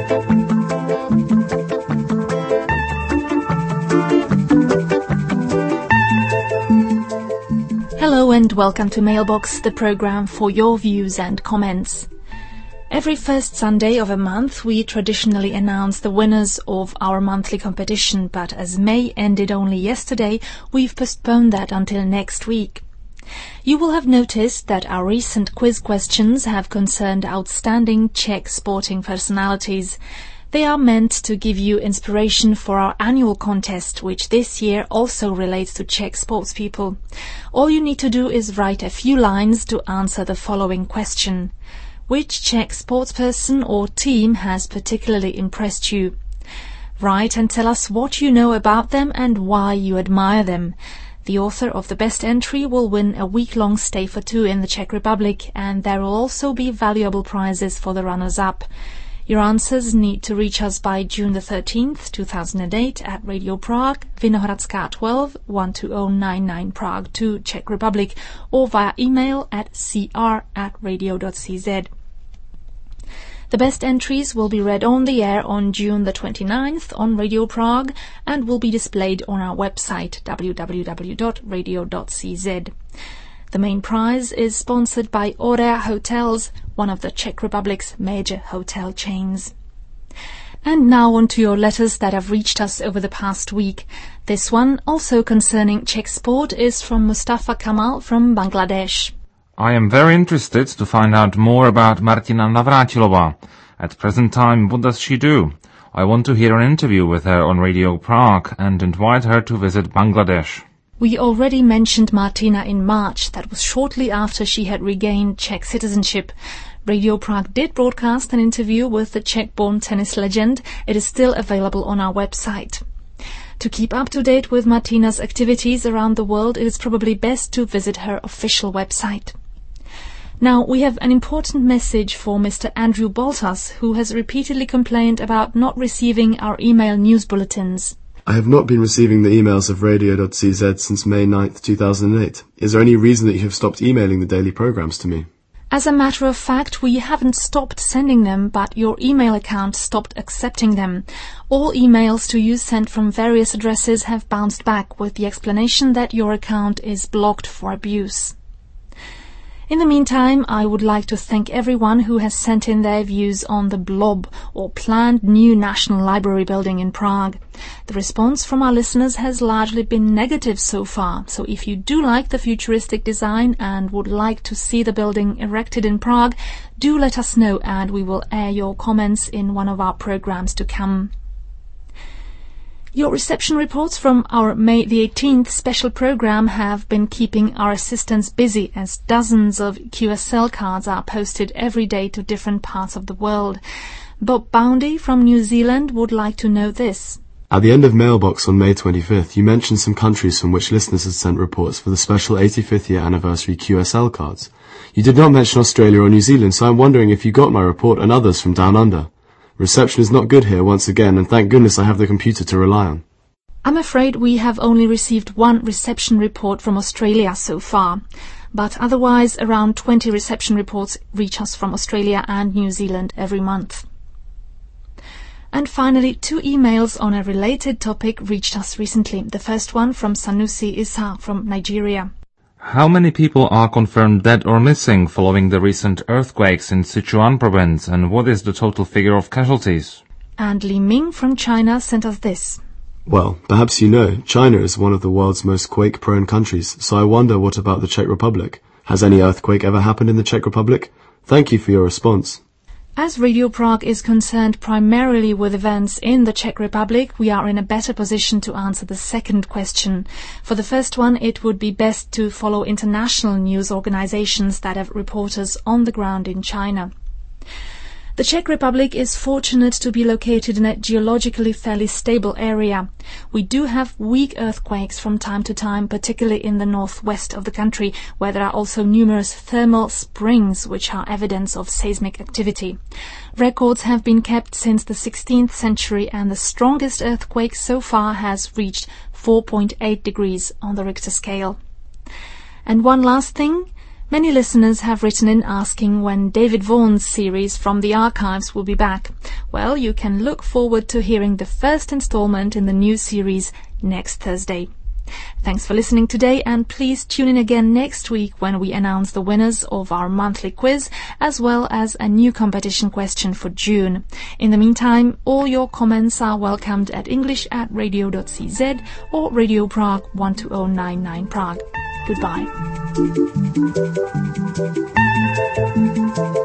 Hello and welcome to Mailbox, the program for your views and comments. Every first Sunday of a month we traditionally announce the winners of our monthly competition, but as May ended only yesterday, we've postponed that until next week. You will have noticed that our recent quiz questions have concerned outstanding Czech sporting personalities. They are meant to give you inspiration for our annual contest, which this year also relates to Czech sportspeople. All you need to do is write a few lines to answer the following question. Which Czech sportsperson or team has particularly impressed you? Write and tell us what you know about them and why you admire them. The author of the best entry will win a week-long stay for two in the Czech Republic, and there will also be valuable prizes for the runners-up. Your answers need to reach us by June the 13th, 2008 at Radio Prague, Vinohradská 12, 12099 Prague 2, Czech Republic, or via email at cr@radio.cz. The best entries will be read on the air on June the 29th on Radio Prague and will be displayed on our website www.radio.cz. The main prize is sponsored by Aurea Hotels, one of the Czech Republic's major hotel chains. And now on to your letters that have reached us over the past week. This one, also concerning Czech sport, is from Mustafa Kamal from Bangladesh. I am very interested to find out more about Martina Navrátilová. At present time, what does she do? I want to hear an interview with her on Radio Prague and invite her to visit Bangladesh. We already mentioned Martina in March. That was shortly after she had regained Czech citizenship. Radio Prague did broadcast an interview with the Czech-born tennis legend. It is still available on our website. To keep up to date with Martina's activities around the world, it is probably best to visit her official website. Now, we have an important message for Mr. Andrew Boltas, who has repeatedly complained about not receiving our email news bulletins. I have not been receiving the emails of radio.cz since May 9th, 2008. Is there any reason that you have stopped emailing the daily programs to me? As a matter of fact, we haven't stopped sending them, but your email account stopped accepting them. All emails to you sent from various addresses have bounced back with the explanation that your account is blocked for abuse. In the meantime, I would like to thank everyone who has sent in their views on the Blob, or planned new National Library building in Prague. The response from our listeners has largely been negative so far, so if you do like the futuristic design and would like to see the building erected in Prague, do let us know and we will air your comments in one of our programs to come. Your reception reports from our May the 18th special program have been keeping our assistants busy, as dozens of QSL cards are posted every day to different parts of the world. Bob Boundy from New Zealand would like to know this. At the end of Mailbox on May 25th, you mentioned some countries from which listeners had sent reports for the special 85th year anniversary QSL cards. You did not mention Australia or New Zealand, so I'm wondering if you got my report and others from down under. Reception is not good here once again, and thank goodness I have the computer to rely on. I'm afraid we have only received one reception report from Australia so far, but otherwise around 20 reception reports reach us from Australia and New Zealand every month. And finally, 2 emails on a related topic reached us recently. The first one from Sanusi Isa from Nigeria. How many people are confirmed dead or missing following the recent earthquakes in Sichuan province, and what is the total figure of casualties? And Li Ming from China sent us this. Well, perhaps you know, China is one of the world's most quake-prone countries, so I wonder what about the Czech Republic. Has any earthquake ever happened in the Czech Republic? Thank you for your response. As Radio Prague is concerned primarily with events in the Czech Republic, we are in a better position to answer the second question. For the first one, it would be best to follow international news organizations that have reporters on the ground in China. The Czech Republic is fortunate to be located in a geologically fairly stable area. We do have weak earthquakes from time to time, particularly in the northwest of the country, where there are also numerous thermal springs which are evidence of seismic activity. Records have been kept since the 16th century, and the strongest earthquake so far has reached 4.8 degrees on the Richter scale. And one last thing. Many listeners have written in asking when David Vaughan's series From the Archives will be back. Well, you can look forward to hearing the first installment in the new series next Thursday. Thanks for listening today, and please tune in again next week when we announce the winners of our monthly quiz, as well as a new competition question for June. In the meantime, all your comments are welcomed at english@radio.cz or Radio Prague 12099 Prague. Goodbye.